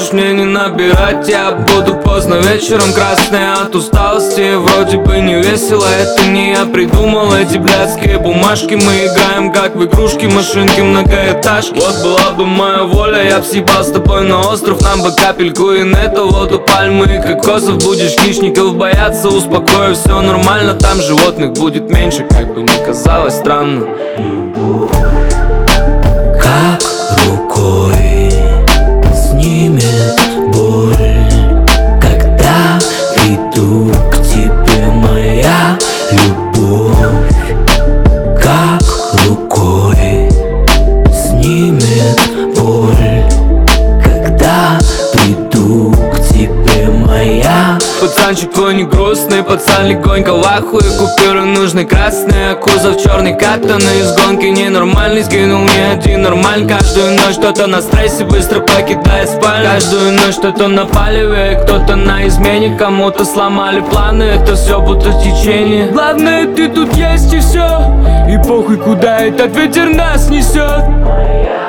можешь мне не набирать. Я буду поздно вечером красный от усталости. Вроде бы не весело, это не я придумал. Эти блядские бумажки, мы играем как в игрушки, машинки, многоэтажки. Вот была бы моя воля, я б съебал с тобой на остров. Нам бы капельку и нету, воду, пальмы и кокосов. Будешь хищников бояться, успокою, все нормально. Там животных будет меньше, как бы ни казалось странно. Как рукой снимет боль, когда приду к тебе, моя любовь. Как рукой снимет боль, когда приду к тебе, моя. Пацанчик, ой, не грустный, пацан легонько в ахуе. Купюры нужны красные, кузов черный, катанный. Из гонки ненормальный, сгинул не один нормаль. Каждую ночь кто-то на стрессе быстро покидает спальню. Каждую ночь кто-то напаливает, кто-то на измене. Кому-то сломали планы, это все будто течение. Главное, ты тут есть и все. И похуй, куда этот ветер нас несет.